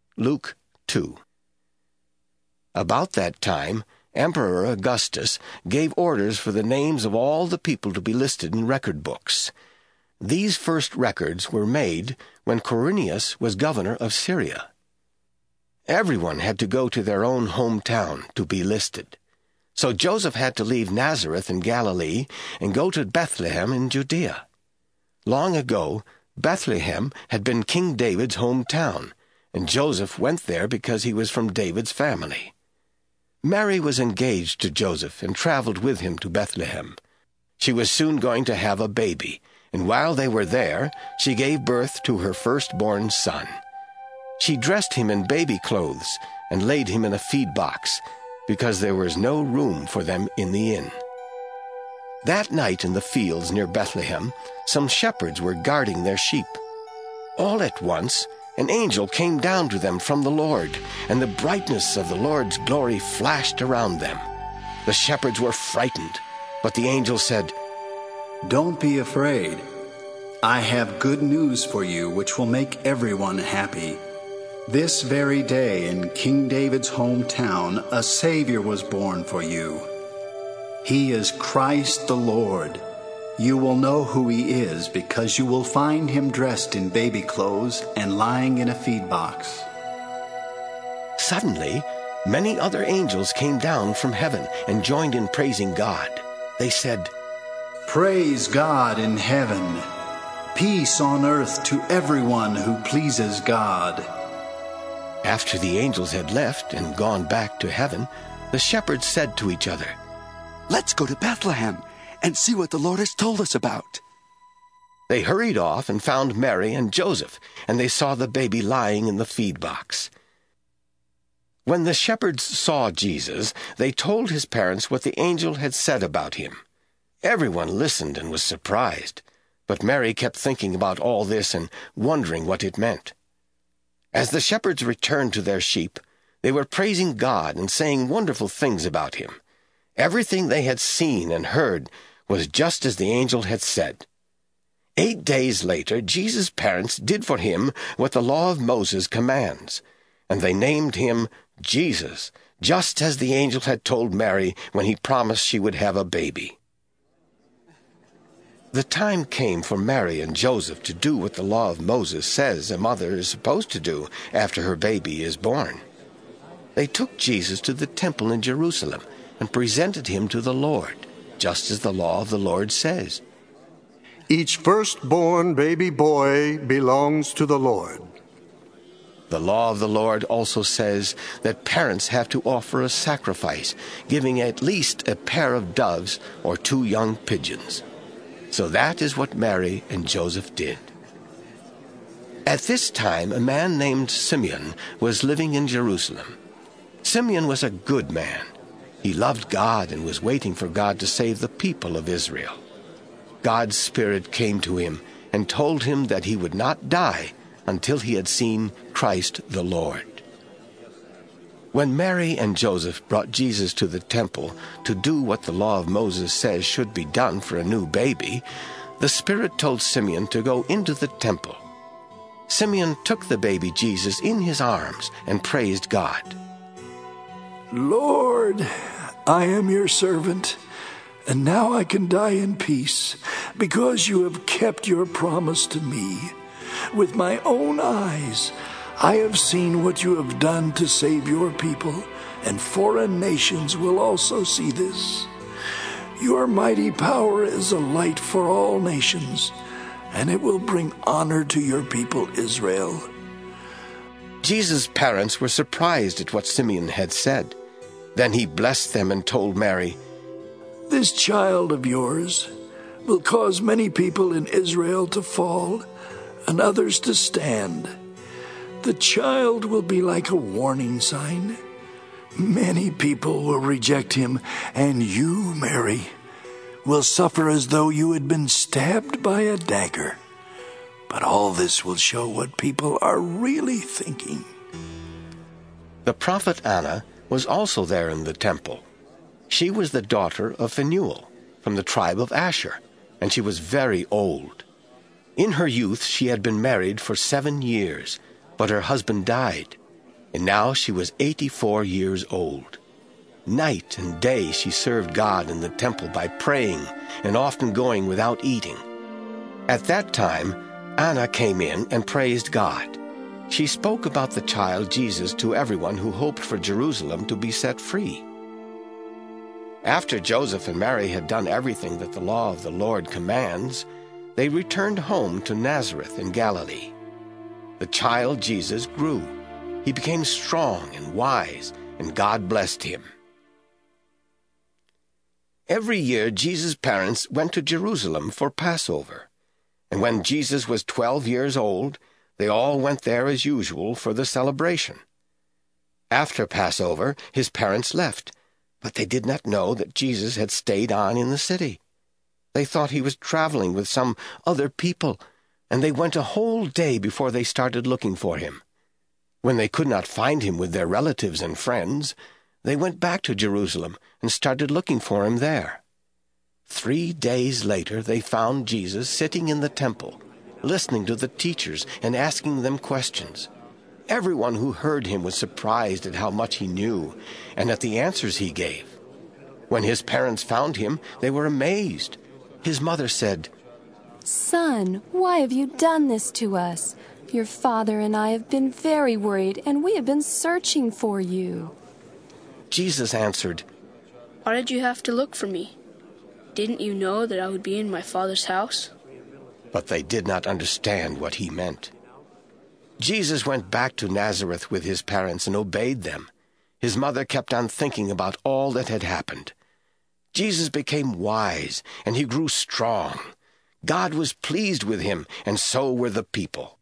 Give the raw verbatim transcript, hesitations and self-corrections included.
Luke two. About that time, Emperor Augustus gave orders for the names of all the people to be listed in record books. These first records were made when Quirinius was governor of Syria. Everyone had to go to their own hometown to be listed. So Joseph had to leave Nazareth in Galilee and go to Bethlehem in Judea. Long ago, Bethlehem had been King David's hometown, and Joseph went there because he was from David's family. Mary was engaged to Joseph and traveled with him to Bethlehem. She was soon going to have a baby, and while they were there, she gave birth to her firstborn son. She dressed him in baby clothes and laid him in a feed box, because there was no room for them in the inn. That night in the fields near Bethlehem, some shepherds were guarding their sheep. All at once, an angel came down to them from the Lord, and the brightness of the Lord's glory flashed around them. The shepherds were frightened, but the angel said, "Don't be afraid. I have good news for you which will make everyone happy. This very day in King David's hometown, a Savior was born for you. He is Christ the Lord. You will know who he is because you will find him dressed in baby clothes and lying in a feed box." Suddenly, many other angels came down from heaven and joined in praising God. They said, "Praise God in heaven, peace on earth to everyone who pleases God." After the angels had left and gone back to heaven, the shepherds said to each other, "Let's go to Bethlehem and see what the Lord has told us about." They hurried off and found Mary and Joseph, and they saw the baby lying in the feed box. When the shepherds saw Jesus, they told his parents what the angel had said about him. Everyone listened and was surprised, but Mary kept thinking about all this and wondering what it meant. As the shepherds returned to their sheep, they were praising God and saying wonderful things about him. Everything they had seen and heard was just as the angel had said. Eight days later, Jesus' parents did for him what the law of Moses commands, and they named him Jesus, just as the angel had told Mary when he promised she would have a baby. The time came for Mary and Joseph to do what the law of Moses says a mother is supposed to do after her baby is born. They took Jesus to the temple in Jerusalem and presented him to the Lord, just as the law of the Lord says. "Each firstborn baby boy belongs to the Lord." The law of the Lord also says that parents have to offer a sacrifice, giving at least a pair of doves or two young pigeons. So that is what Mary and Joseph did. At this time, a man named Simeon was living in Jerusalem. Simeon was a good man. He loved God and was waiting for God to save the people of Israel. God's Spirit came to him and told him that he would not die until he had seen Christ the Lord. When Mary and Joseph brought Jesus to the temple to do what the law of Moses says should be done for a new baby, the Spirit told Simeon to go into the temple. Simeon took the baby Jesus in his arms and praised God. "Lord, I am your servant, and now I can die in peace, because you have kept your promise to me. With my own eyes, I have seen what you have done to save your people, and foreign nations will also see this. Your mighty power is a light for all nations, and it will bring honor to your people Israel." Jesus' parents were surprised at what Simeon had said. Then he blessed them and told Mary, "This child of yours will cause many people in Israel to fall and others to stand. The child will be like a warning sign. Many people will reject him, and you, Mary, will suffer as though you had been stabbed by a dagger. But all this will show what people are really thinking." The prophet Anna was also there in the temple. She was the daughter of Phanuel, from the tribe of Asher, and she was very old. In her youth she had been married for seven years, but her husband died, and now she was eighty-four years old. Night and day she served God in the temple by praying and often going without eating. At that time, Anna came in and praised God. She spoke about the child Jesus to everyone who hoped for Jerusalem to be set free. After Joseph and Mary had done everything that the law of the Lord commands, they returned home to Nazareth in Galilee. The child Jesus grew. He became strong and wise, and God blessed him. Every year Jesus' parents went to Jerusalem for Passover, and when Jesus was twelve years old, they all went there as usual for the celebration. After Passover, his parents left, but they did not know that Jesus had stayed on in the city. They thought he was traveling with some other people, and they went a whole day before they started looking for him. When they could not find him with their relatives and friends, they went back to Jerusalem and started looking for him there. Three days later they found Jesus sitting in the temple, listening to the teachers and asking them questions. Everyone who heard him was surprised at how much he knew and at the answers he gave. When his parents found him, they were amazed. His mother said, "Son, why have you done this to us? Your father and I have been very worried, and we have been searching for you." Jesus answered, "Why did you have to look for me? Didn't you know that I would be in my Father's house?" But they did not understand what he meant. Jesus went back to Nazareth with his parents and obeyed them. His mother kept on thinking about all that had happened. Jesus became wise, and he grew strong. God was pleased with him, and so were the people.